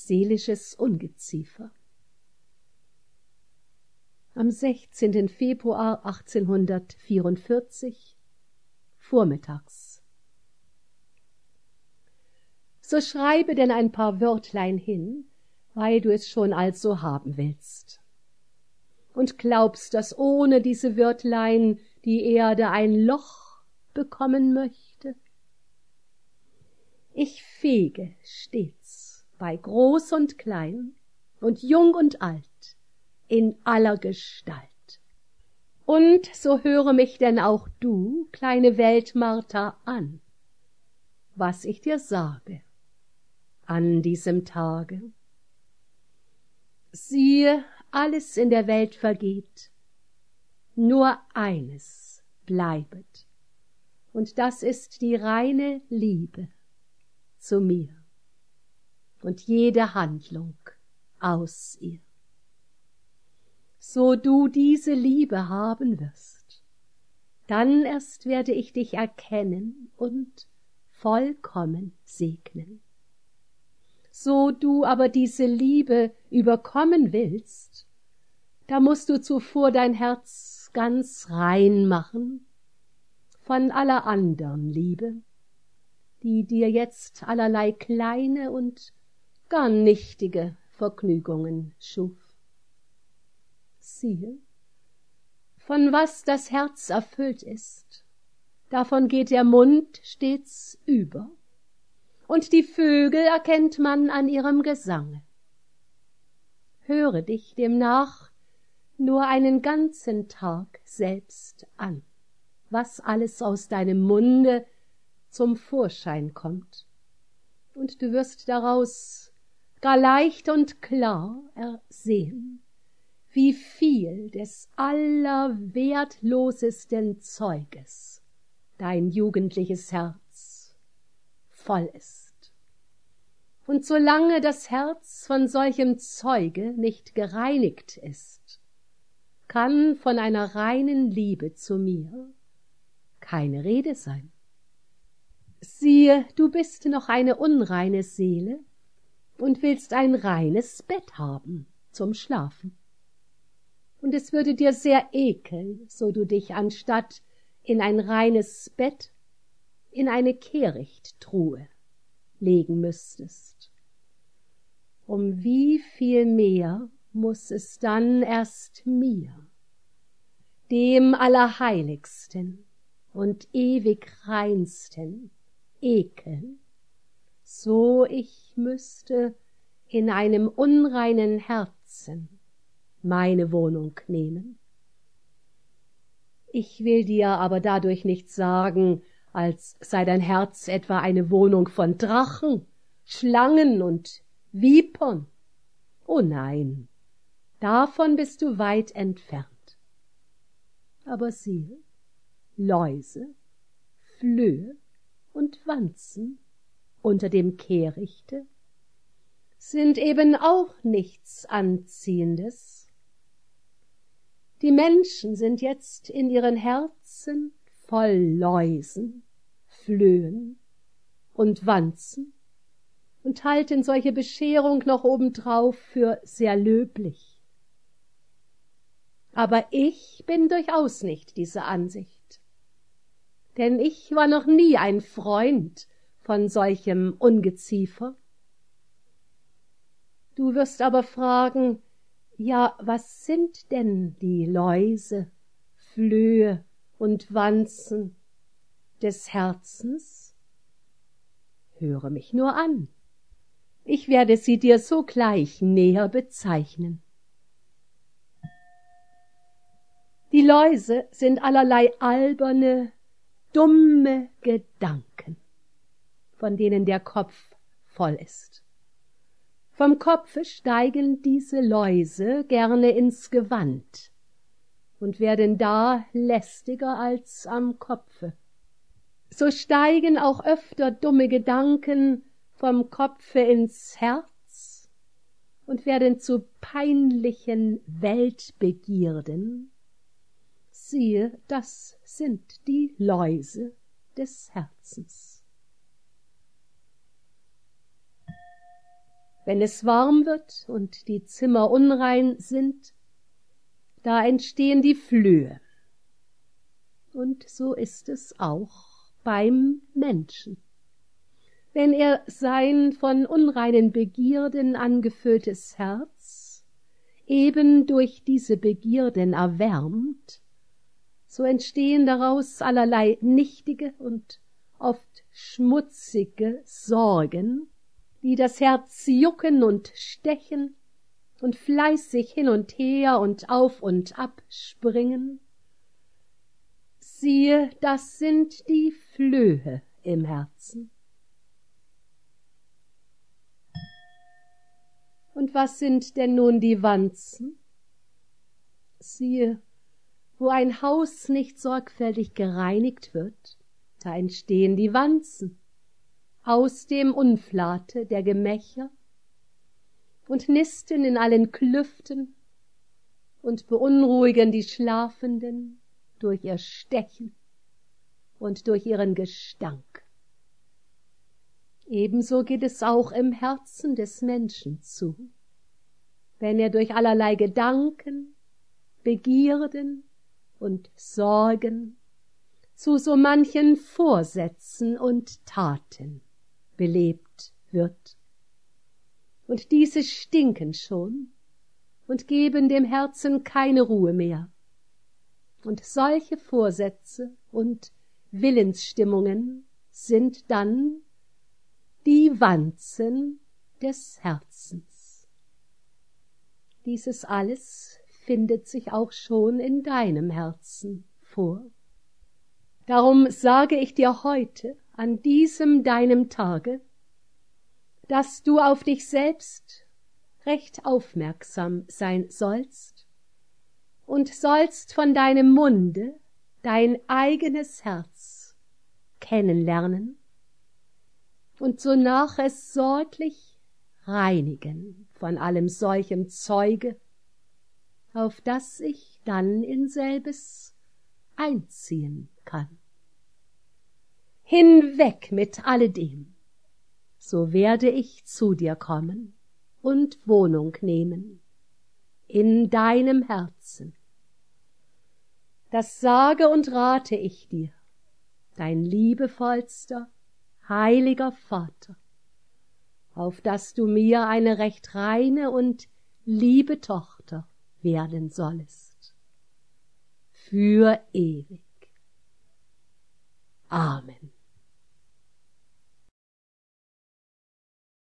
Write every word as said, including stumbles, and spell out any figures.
seelisches Ungeziefer. Am sechzehnten Februar achtzehnhundertvierundvierzig, vormittags. So schreibe denn ein paar Wörtlein hin, weil du es schon also haben willst. Und glaubst, dass ohne diese Wörtlein die Erde ein Loch bekommen möchte? Ich fege stets bei Groß und Klein und Jung und Alt in aller Gestalt. Und so höre mich denn auch du, kleine Welt-Martha, an, was ich dir sage an diesem Tage. Siehe, alles in der Welt vergeht, nur eines bleibet, und das ist die reine Liebe zu mir und jede Handlung aus ihr. So du diese Liebe haben wirst, dann erst werde ich dich erkennen und vollkommen segnen. So du aber diese Liebe überkommen willst, da musst du zuvor dein Herz ganz rein machen von aller andern Liebe, die dir jetzt allerlei kleine und gar nichtige Vergnügungen schuf. Siehe, von was das Herz erfüllt ist, davon geht der Mund stets über, und die Vögel erkennt man an ihrem Gesange. Höre dich demnach nur einen ganzen Tag selbst an, was alles aus deinem Munde zum Vorschein kommt, und du wirst daraus gar leicht und klar ersehen, wie viel des allerwertlosesten Zeuges dein jugendliches Herz voll ist. Und solange das Herz von solchem Zeuge nicht gereinigt ist, kann von einer reinen Liebe zu mir keine Rede sein. Siehe, du bist noch eine unreine Seele und willst ein reines Bett haben zum Schlafen. Und es würde dir sehr ekeln, so du dich anstatt in ein reines Bett in eine Kehrichttruhe legen müsstest. Um wie viel mehr muß es dann erst mir, dem Allerheiligsten und ewig reinsten, ekeln, so ich müsste in einem unreinen Herzen meine Wohnung nehmen. Ich will dir aber dadurch nicht sagen, als sei dein Herz etwa eine Wohnung von Drachen, Schlangen und Vipern. Oh nein, davon bist du weit entfernt. Aber siehe, Läuse, Flöhe und Wanzen unter dem Kehrichte sind eben auch nichts Anziehendes. Die Menschen sind jetzt in ihren Herzen voll Läusen, Flöhen und Wanzen und halten solche Bescherung noch obendrauf für sehr löblich. Aber ich bin durchaus nicht dieser Ansicht, denn ich war noch nie ein Freund von solchem Ungeziefer. Du wirst aber fragen, ja, was sind denn die Läuse, Flöhe und Wanzen des Herzens? Höre mich nur an. Ich werde sie dir sogleich näher bezeichnen. Die Läuse sind allerlei alberne, dumme Gedanken, von denen der Kopf voll ist. Vom Kopfe steigen diese Läuse gerne ins Gewand und werden da lästiger als am Kopfe. So steigen auch öfter dumme Gedanken vom Kopfe ins Herz und werden zu peinlichen Weltbegierden. Siehe, das sind die Läuse des Herzens. Wenn es warm wird und die Zimmer unrein sind, da entstehen die Flöhe. Und so ist es auch beim Menschen. Wenn er sein von unreinen Begierden angefülltes Herz eben durch diese Begierden erwärmt, so entstehen daraus allerlei nichtige und oft schmutzige Sorgen, die das Herz jucken und stechen und fleißig hin und her und auf und ab springen. Siehe, das sind die Flöhe im Herzen. Und was sind denn nun die Wanzen? Siehe, wo ein Haus nicht sorgfältig gereinigt wird, da entstehen die Wanzen aus dem Unflate der Gemächer und nisten in allen Klüften und beunruhigen die Schlafenden durch ihr Stechen und durch ihren Gestank. Ebenso geht es auch im Herzen des Menschen zu, wenn er durch allerlei Gedanken, Begierden und Sorgen zu so manchen Vorsätzen und Taten belebt wird. Und diese stinken schon und geben dem Herzen keine Ruhe mehr. Und solche Vorsätze und Willensstimmungen sind dann die Wanzen des Herzens. Dieses alles findet sich auch schon in deinem Herzen vor. Darum sage ich dir heute, an diesem deinem Tage, dass du auf dich selbst recht aufmerksam sein sollst und sollst von deinem Munde dein eigenes Herz kennenlernen und sonach es sorglich reinigen von allem solchem Zeuge, auf das ich dann in selbes einziehen kann. Hinweg mit alledem, so werde ich zu dir kommen und Wohnung nehmen in deinem Herzen. Das sage und rate ich dir, dein liebevollster, heiliger Vater, auf dass du mir eine recht reine und liebe Tochter werden sollest. Für ewig. Amen.